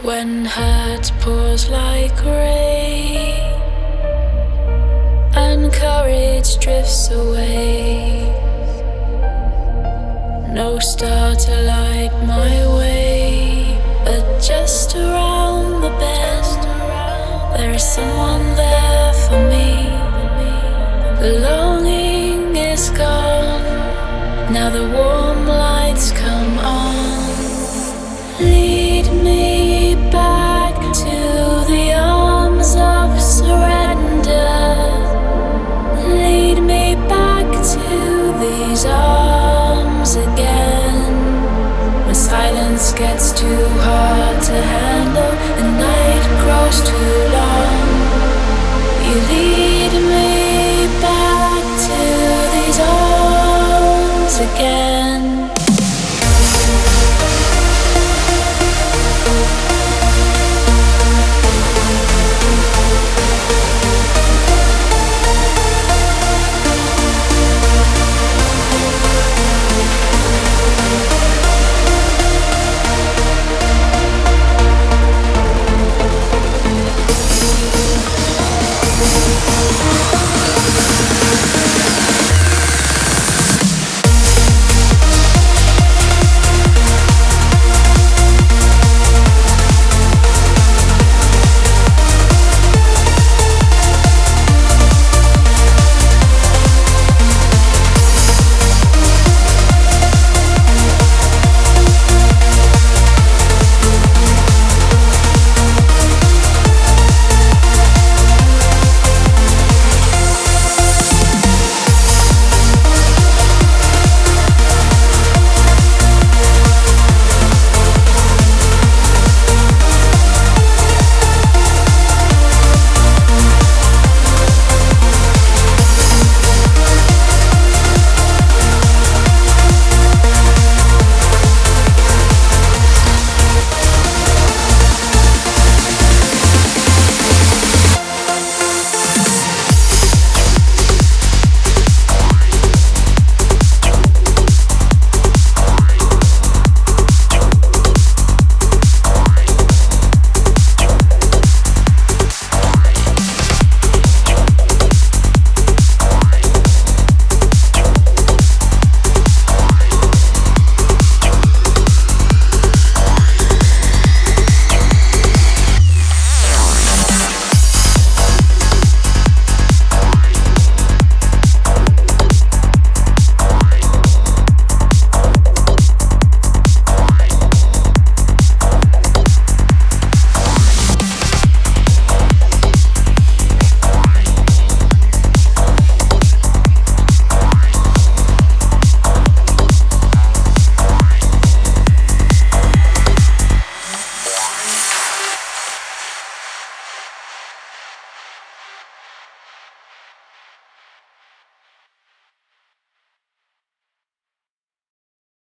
When hurt pours like rain and courage drifts away, no star to light my way, but just around the bend there is someone there for me. The longing is gone, now the warm lights come on. Lead me back to the arms of surrender. Lead me back to these arms again. When silence gets too hard to handle and night grows too long,